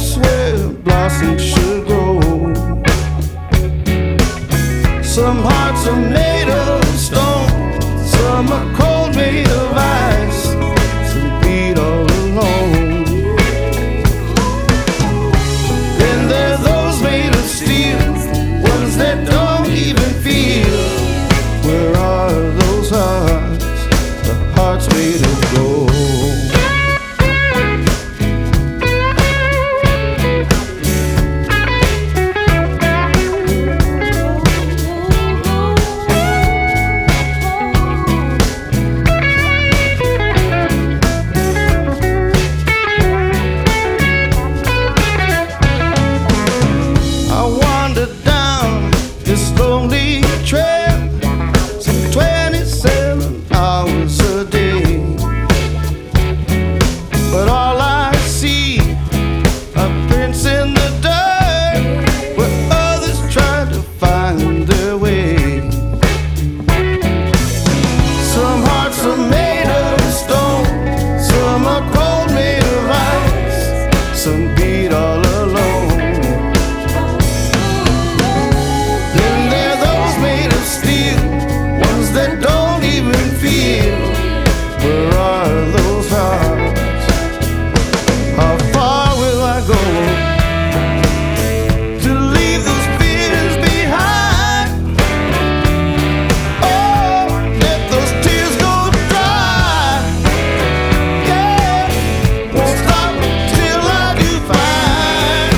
place where blossoms should grow. Some hearts are made of stone, some are cold, made of ice, some beat all alone. Then there are those made of steel, ones that don't even feel. Where are those hearts, the hearts made of gold? This lonely trail, some 27 hours a day, but all I see are prints in the dirt where others try to find their way. Some hearts are made of stone, some are cold, made of ice, some beat all alone. That don't even feel. Where are those hearts? How far will I go to leave those fears behind? Oh, let those tears go dry. Yeah, won't stop till I do find.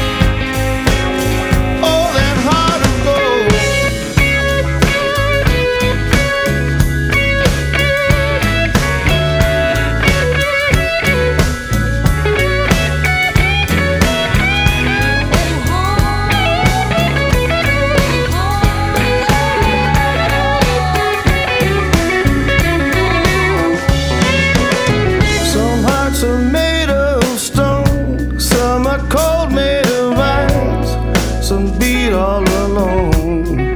Oh, that heart of gold. Are made of stone, some are cold, made of ice, some beat all alone.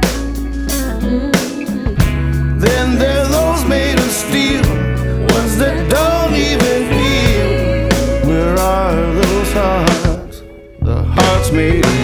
Then there are those made of steel, ones that don't even feel. Where are those hearts, the hearts made of